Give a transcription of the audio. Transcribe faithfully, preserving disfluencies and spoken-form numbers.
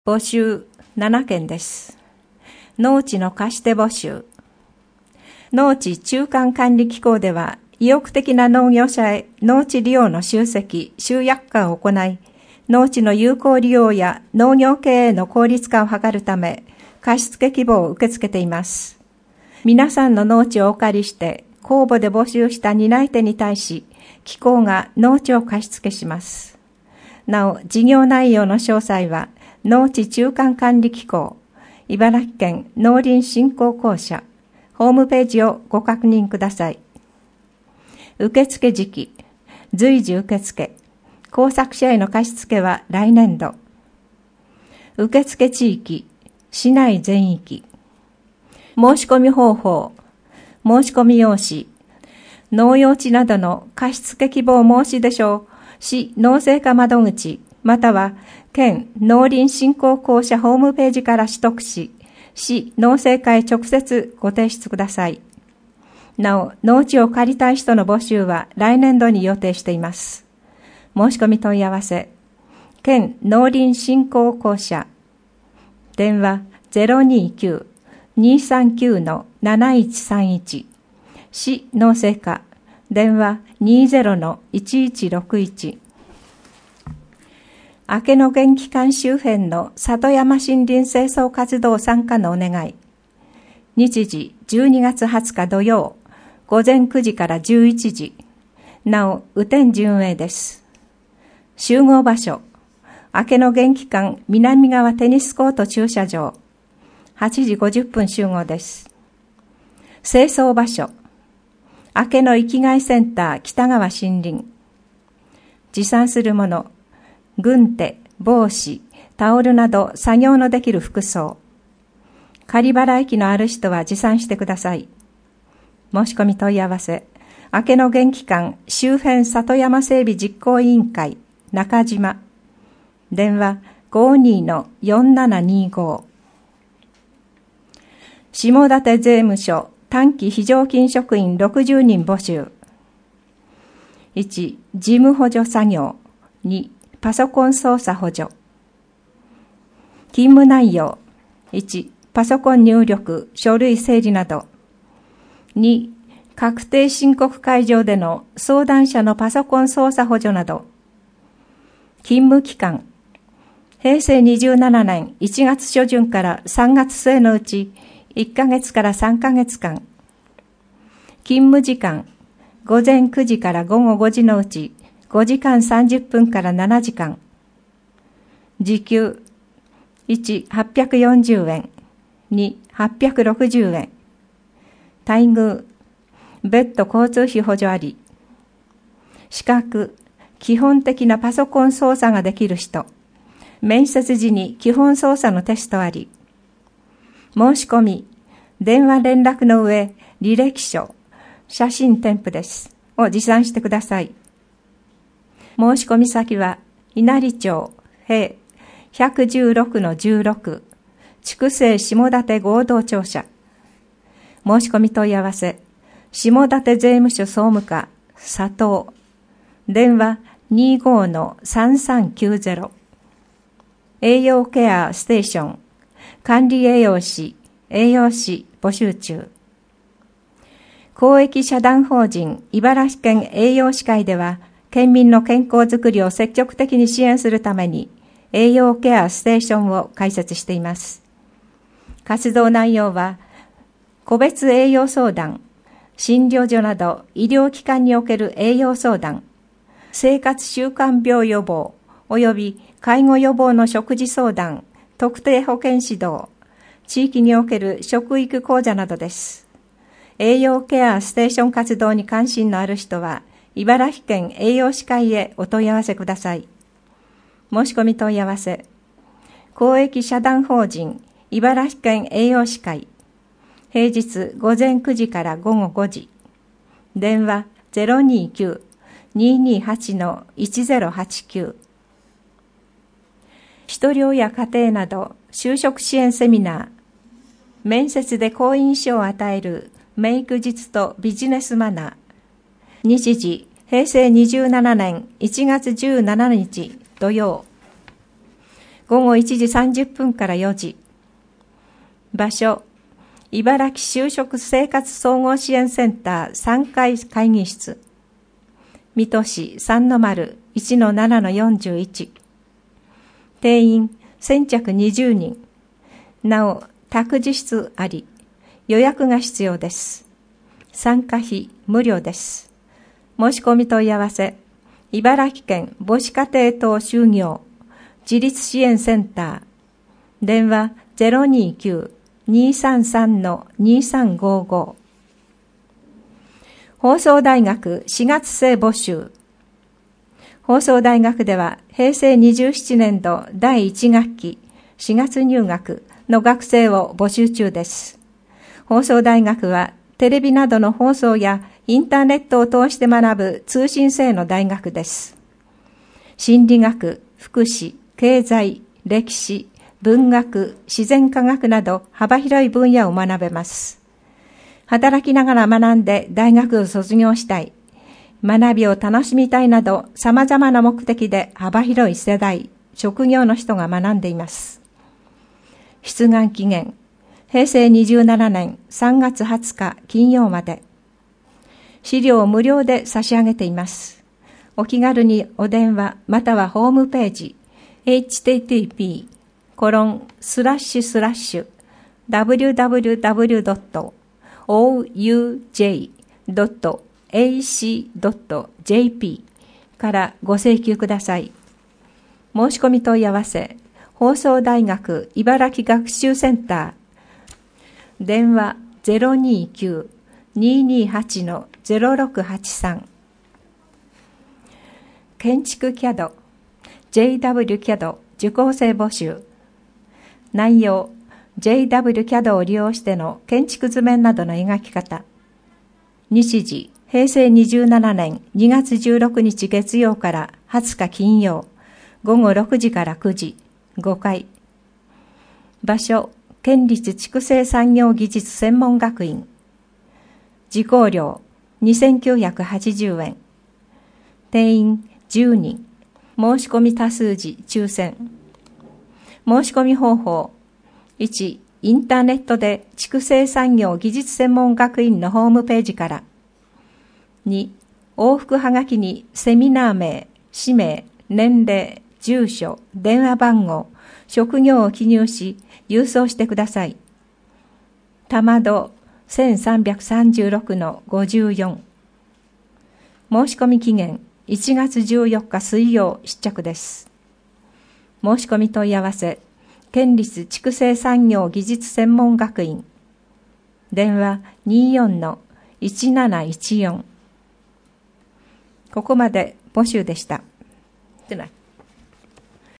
募集ななけんです。農地の貸し手募集。農地中間管理機構では、意欲的な農業者へ農地利用の集積、集約化を行い、農地の有効利用や農業経営の効率化を図るため、貸付希望を受け付けています。皆さんの農地をお借りして、公募で募集した担い手に対し、機構が農地を貸付します。なお、事業内容の詳細は、農地中間管理機構、茨城県農林振興公社、ホームページをご確認ください。受付時期、随時受付、工作者への貸付は来年度。受付地域、市内全域。申し込み方法、申し込み用紙、農用地などの貸付希望申し出書を市農政課窓口、または県農林振興公社ホームページから取得し、市農政課へ直接ご提出ください。なお、農地を借りたい人の募集は来年度に予定しています。申し込み問い合わせ、県農林振興公社、電話 ゼロにきゅう にさんきゅう なないちさんいち、市農政課、電話 にじゅう のいちいちろくいち。明けの元気館周辺の里山森林清掃活動参加のお願い。日時じゅうにがつはつか土曜、午前くじからじゅういちじ。なお、雨天順営です。集合場所、明けの元気館南側テニスコート駐車場。はちじごじゅっぷん集合です。清掃場所、明けの生きがいセンター北川森林。持参するもの、軍手、帽子、タオルなど作業のできる服装。仮払い機のある人は持参してください。申し込み問い合わせ、明けの元気館周辺里山整備実行委員会中島。電話 ごじゅうにのよんななにご。下館税務署短期非常勤職員ろくじゅうにん募集。いち、事務補助作業。に、パソコン操作補助。勤務内容。いち、パソコン入力、書類整理など。に、確定申告会場での相談者のパソコン操作補助など。勤務期間。へいせいにじゅうななねんいちがつしょじゅんからさんがつせいのうちいっかげつからさんかげつかん。勤務時間。ごぜんくじからごごごじのうちごじかんさんじゅっぷんからななじかん。時給。いち、はっぴゃくよんじゅうえん。に、はっぴゃくろくじゅうえん。待遇。別途交通費補助あり。資格。基本的なパソコン操作ができる人。面接時に基本操作のテストあり。申し込み。電話連絡の上、履歴書、写真添付です。を持参してください。申し込み先は、稲荷町、平、ひゃくじゅうろくのじゅうろく、筑西下館合同庁舎。申し込み問い合わせ、下館税務署総務課、佐藤。電話 にじゅうごのさんさんきゅうゼロ。栄養ケアステーション、管理栄養士、栄養士募集中。公益社団法人茨城県栄養士会では、県民の健康づくりを積極的に支援するために、栄養ケアステーションを開設しています。活動内容は、個別栄養相談、診療所など医療機関における栄養相談、生活習慣病予防、及び介護予防の食事相談、特定保健指導、地域における食育講座などです。栄養ケアステーション活動に関心のある人は、茨城県栄養士会へお問い合わせください。申し込み問い合わせ、公益社団法人茨城県栄養士会、平日午前くじからごごごじ、電話 ゼロにきゅう にーにーはち のいちゼロはちきゅう。ひとり親家庭など就職支援セミナー、面接で好印象を与えるメイク術とビジネスマナー。日時、へいせいにじゅうななねんいちがつじゅうしちにち土曜。 ごごいちじさんじゅっぷんからよじ。場所、茨城就職生活総合支援センターさんかい会議室。水戸市 さんの丸いちのななのよんじゅういち。定員先着にじゅうにん。なお、託児室あり、予約が必要です。参加費無料です。申し込み問い合わせ、茨城県母子家庭等就業自立支援センター。電話 ゼロにきゅう にさんさん にさんごご。放送大学しがつ生募集。放送大学では平成にじゅうななねんどだいいち学期しがつ入学の学生を募集中です。放送大学はテレビなどの放送やインターネットを通して学ぶ通信制の大学です。心理学、福祉、経済、歴史、文学、自然科学など幅広い分野を学べます。働きながら学んで大学を卒業したい、学びを楽しみたいなど様々な目的で幅広い世代、職業の人が学んでいます。出願期限、平成にじゅうななねんさんがつはつか金曜まで。資料を無料で差し上げています。お気軽にお電話またはホームページ エイチティーティーピー コロンスラッシュスラッシュ ダブリューダブリューダブリュードットオーユージェイドットエーシードットジェーピー からご請求ください。申し込み問い合わせ、放送大学茨城学習センター。電話 ゼロにきゅう ににはち ゼロろくはちさん。建築 キャド、ジェイダブリュー キャド受講生募集。内容、ジェイダブリュー キャドを利用しての建築図面などの描き方。日時、平成にじゅうななねんにがつじゅうろくにち月曜からはつか金曜、ごごろくじからくじ、ごかい。場所、県立畜生産業技術専門学院。受講料にせんきゅうひゃくはちじゅうえん。定員じゅうにん。申し込み多数時抽選。申し込み方法。いち、インターネットで畜生産業技術専門学院のホームページから。に、往復はがきにセミナー名、氏名、年齢、住所、電話番号、職業を記入し、郵送してください。玉戸せんさんびゃくさんじゅうろくのごじゅうよん。申し込み期限いちがつじゅうよっか水曜出着です。申し込み問い合わせ、県立畜生産業技術専門学院。電話 にじゅうよんのいちなないちよん。ここまで募集でした。でない